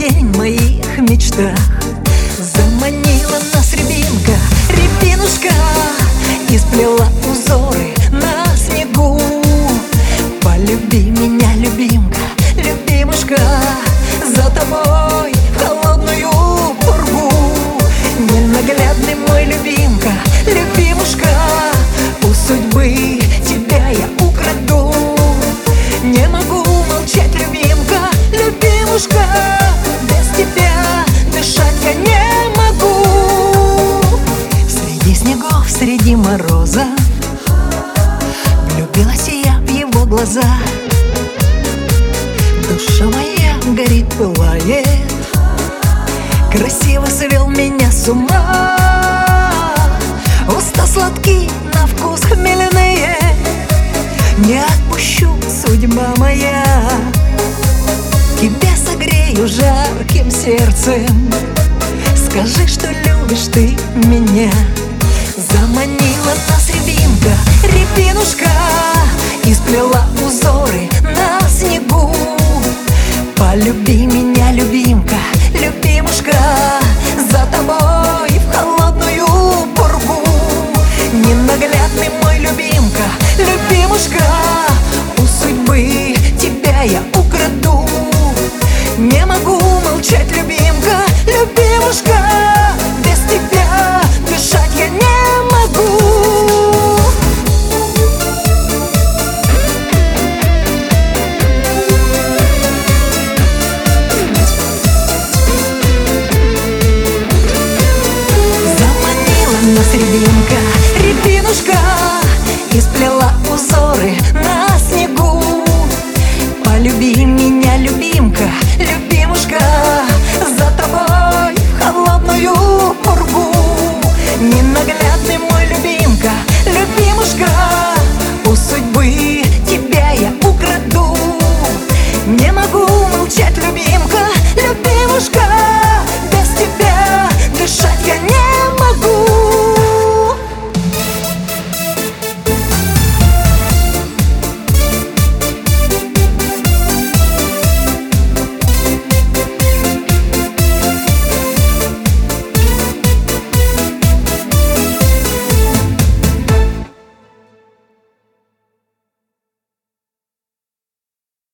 день в моих мечтах. Заманила нас рябинка, рябинушка, и сплела узоры на снегу. Полюби меня, любимка, любимушка, за тобой в холодную пургу. Ненаглядный мой любимка, любимушка, у судьбы тебя я украду. Не могу молчать, любимка, любимушка, без тебя дышать я не могу. Среди снегов, среди мороза влюбилась я в его глаза. Душа моя горит, пылает, красиво свел меня с ума. Уста сладкие, на вкус хмельные, не отпущу, судьба моя. Тебя согрею жарким сердцем, скажи, что любишь ты меня. Заманила нас рябинка, рябинушка, и сплела узоры на снегу. Полюби меня, люби